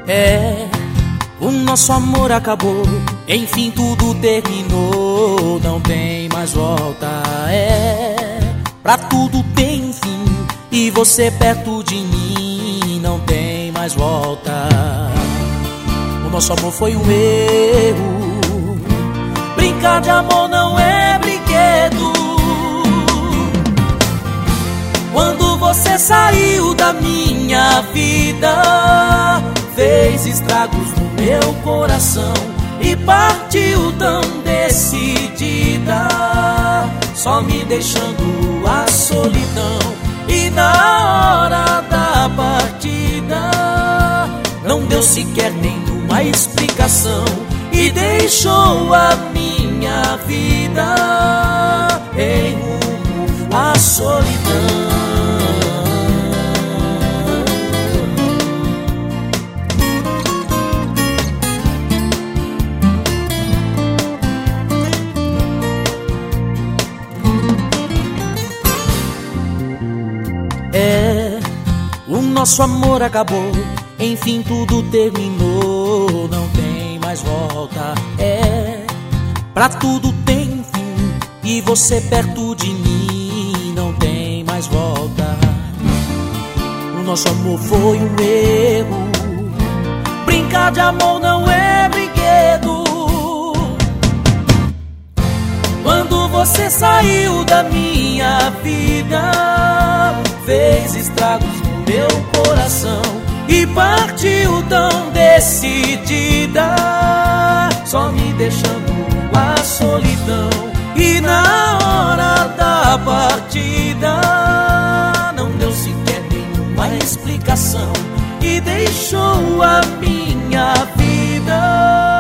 É, o nosso amor acabou, enfim tudo terminou, não tem mais volta. É, pra tudo tem fim, e você perto de mim não tem mais volta. O nosso amor foi um erro, brincar de amor não é brinquedo. Quando você saiu da minha vida, fez estragos no meu coração e partiu tão decidida, só me deixando a solidão. E na hora da partida não deu sequer nenhuma explicação e deixou a minha vida em rumo à solidão. É, o nosso amor acabou, enfim tudo terminou, não tem mais volta. É, pra tudo tem fim, e você perto de mim não tem mais volta. O nosso amor foi um erro, brincar de amor não é brinquedo. Quando você saiu da minha vida, fez estragos no meu coração e partiu tão decidida, só me deixando a solidão. E na hora da partida não deu sequer nenhuma explicação e deixou a minha vida.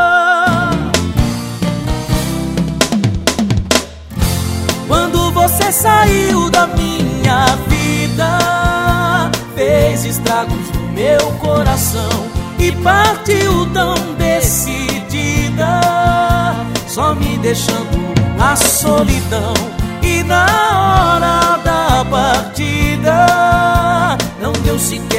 Quando você saiu da minha vida, fez estragos no meu coração e partiu tão decidida, só me deixando a solidão. E na hora da partida não deu sequer